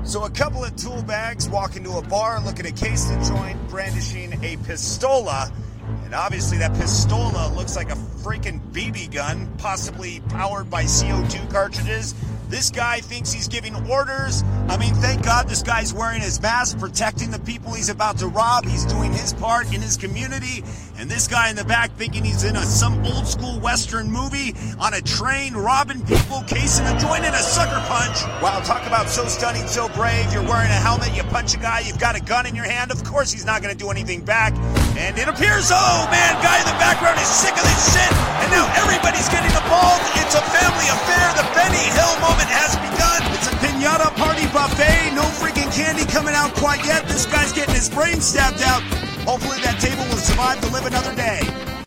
So a couple of tool bags walk into a bar looking at case the joint, brandishing a pistola. And obviously that pistola looks like a freaking BB gun, possibly powered by CO2 cartridges. This guy thinks he's giving orders. I mean, thank God this guy's wearing his mask, protecting the people he's about to rob. He's doing his part in his community. And this guy in the back thinking he's in some old school Western movie on a train, robbing people, casing a joint in a sucker punch. Wow, talk about so stunning, so brave. You're wearing a helmet, you punch a guy, you've got a gun in your hand. Of course he's not going to do anything back. And it appears, oh man, guy in the background is sick of this shit. And now everybody's getting involved. It's a family affair. The Benny Hill moment has begun. It's a piñata party buffet. No freaking candy coming out quite yet. This guy's getting his brain stabbed out. Hopefully that table will survive to live another day.